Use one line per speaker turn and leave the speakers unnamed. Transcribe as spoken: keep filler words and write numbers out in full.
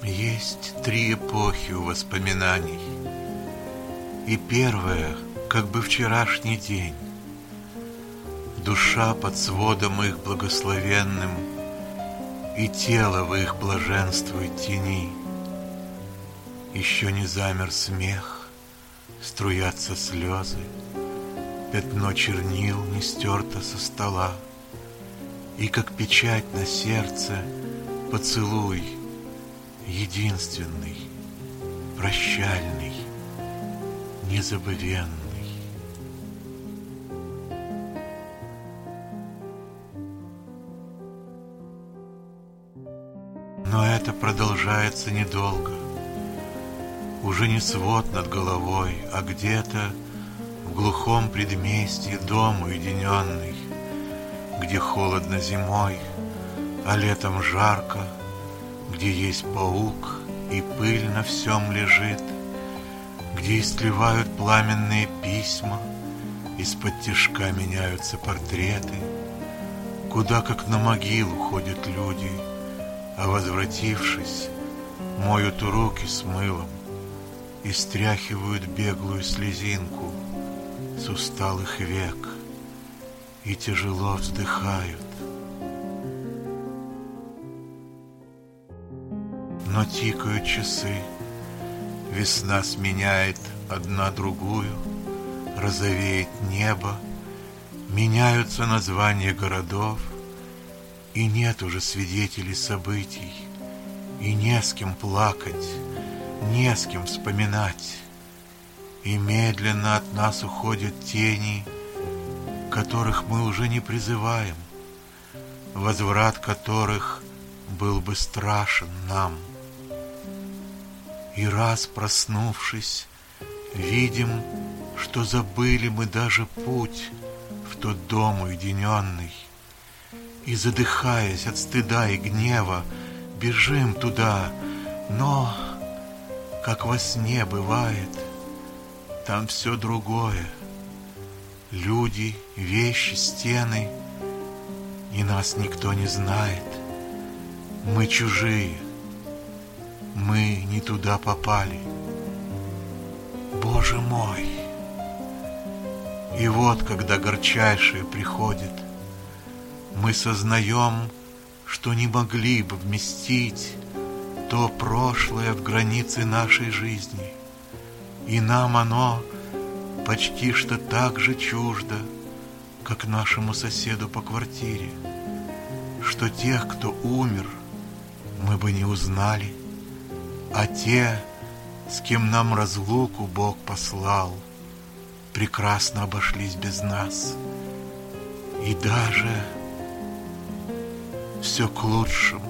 Есть три эпохи у воспоминаний, и первая, как бы вчерашний день. Душа под сводом их благословенным, и тело в их блаженствует тени. Еще не замер смех, струятся слезы, пятно чернил не стерто со стола, и как печать на сердце поцелуй, единственный, прощальный, незабывенный. Но это продолжается недолго. Уже не свод над головой, а где-то в глухом предместье дом уединенный, где холодно зимой, а летом жарко, где есть паук и пыль на всем лежит, где истлевают пламенные письма, из-под тишка меняются портреты, куда как на могилу ходят люди, а возвратившись, моют руки с мылом и стряхивают беглую слезинку с усталых век и тяжело вздыхают. Но тикают часы, весна сменяет одна другую, розовеет небо, меняются названия городов, и нет уже свидетелей событий, и не с кем плакать, не с кем вспоминать, и медленно от нас уходят тени, которых мы уже не призываем, возврат которых был бы страшен нам. И раз проснувшись, видим, что забыли мы даже путь в тот дом уединенный, и, задыхаясь от стыда и гнева, бежим туда, но, как во сне бывает, там все другое. Люди, вещи, стены, и нас никто не знает. Мы чужие, мы не туда попали. Боже мой! И вот, когда горчайшее приходит, мы сознаем, что не могли бы вместить то прошлое в границы нашей жизни, и нам оно почти что так же чуждо, как нашему соседу по квартире, что тех, кто умер, мы бы не узнали, а те, с кем нам разлуку Бог послал, прекрасно обошлись без нас. И даже все к лучшему.